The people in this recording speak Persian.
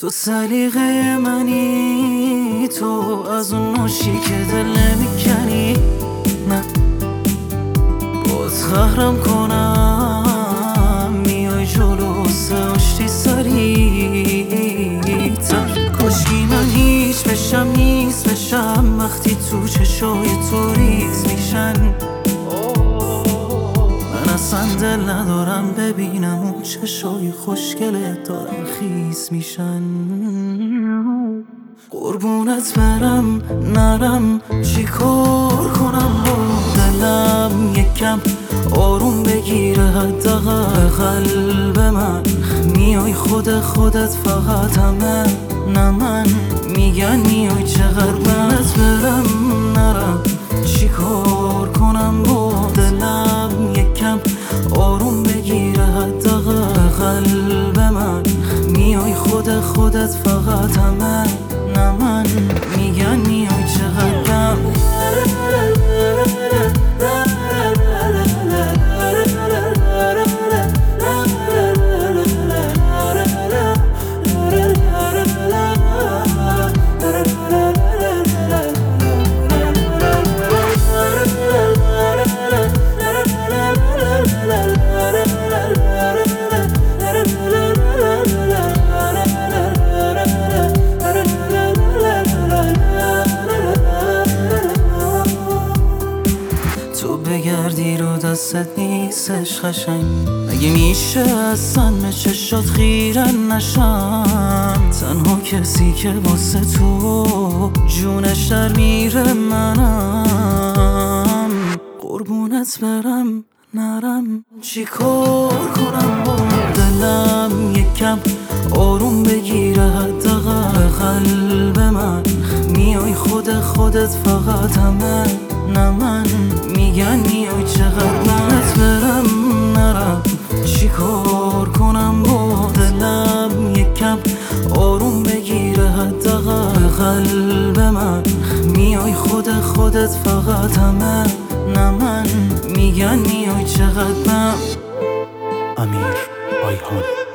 تو سلیقه منی، تو از اون نوشی که دل نمیکنی. نه باز قهرم کنم، میای جلو ساشتی سریعتر. کاشکی من هیچ بشم نیست بشم وقتی تو چشای تو ریز میشن. من اصلا دل ندارم ببینم اون چشای خوشگلت دارن خیس میشن. قربونت برم نرم چی کار کنم با دلم، یکم آروم بگیره حداقل قلب من. میای خودت فقط همه نه من، میگن میای چقدر. قربونت برم نرم چی کار کنم با دلم، یکم آروم بگیره حداقل قلب من. میای خودت فقط همه نه من، میگن میای چقدرم. بگردی رو دستت نیستش قشنگ، مگه میشه اصلا به چشات خیره نشم؟ تنها کسی که واسه تو جونش در میره منم. قربونت برم نرم چی کار کنم با دلم، یکم آروم بگیره حداقل قلب من. میای خودت فقط همه نه من، میگن میای چقدر. قربونت برم نرم چی کار کنم با دلم، یکم آروم بگیره حداقل قلب من. میای خودت فقط همه نه من، میگن میای چقدر. من امیر آیهان